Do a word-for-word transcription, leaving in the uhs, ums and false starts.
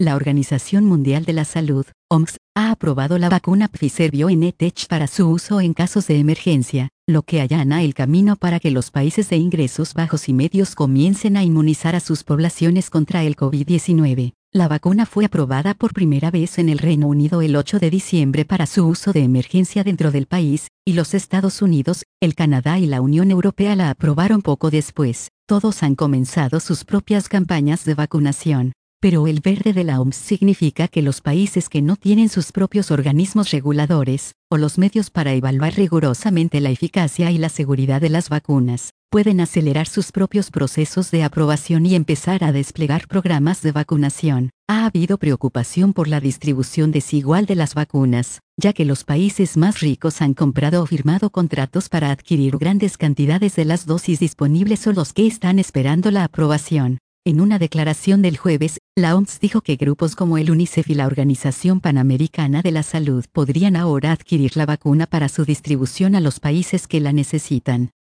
La Organización Mundial de la Salud, O M S, ha aprobado la vacuna Pfizer-BioNTech para su uso en casos de emergencia, lo que allana el camino para que los países de ingresos bajos y medios comiencen a inmunizar a sus poblaciones contra el COVID diecinueve. La vacuna fue aprobada por primera vez en el Reino Unido el ocho de diciembre para su uso de emergencia dentro del país, y los Estados Unidos, el Canadá y la Unión Europea la aprobaron poco después. Todos han comenzado sus propias campañas de vacunación. Pero el verde de la O M S significa que los países que no tienen sus propios organismos reguladores, o los medios para evaluar rigurosamente la eficacia y la seguridad de las vacunas, pueden acelerar sus propios procesos de aprobación y empezar a desplegar programas de vacunación. Ha habido preocupación por la distribución desigual de las vacunas, ya que los países más ricos han comprado o firmado contratos para adquirir grandes cantidades de las dosis disponibles o los que están esperando la aprobación. En una declaración del jueves, la O M S dijo que grupos como el UNICEF y la Organización Panamericana de la Salud podrían ahora adquirir la vacuna para su distribución a los países que la necesitan.